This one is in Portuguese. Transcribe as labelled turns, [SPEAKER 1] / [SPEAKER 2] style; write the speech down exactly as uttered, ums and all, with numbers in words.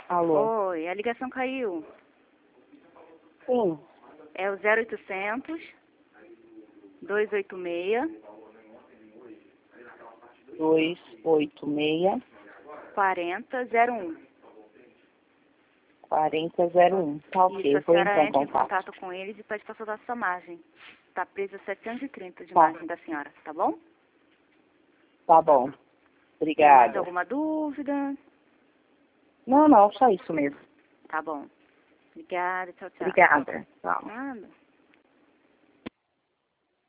[SPEAKER 1] Alô?
[SPEAKER 2] Oi, a ligação caiu.
[SPEAKER 1] Sim.
[SPEAKER 2] É o zero oitocentos, dois oito seis,
[SPEAKER 1] dois oito seis,
[SPEAKER 2] quarenta zero um.
[SPEAKER 1] quarenta zero um. Tá ok,
[SPEAKER 2] Isso, a
[SPEAKER 1] vou
[SPEAKER 2] senhora
[SPEAKER 1] entrar em
[SPEAKER 2] entra em
[SPEAKER 1] contato.
[SPEAKER 2] contato com eles e pede para soltar sua margem. Está presa setecentos e trinta de
[SPEAKER 1] Tá.
[SPEAKER 2] margem da senhora, tá bom?
[SPEAKER 1] Tá bom.
[SPEAKER 2] Tem mais
[SPEAKER 1] Obrigada.
[SPEAKER 2] alguma dúvida?
[SPEAKER 1] Não, não, só isso mesmo.
[SPEAKER 2] Tá bom. Obrigada, tchau, tchau.
[SPEAKER 1] Obrigada. Tchau.
[SPEAKER 2] Nada.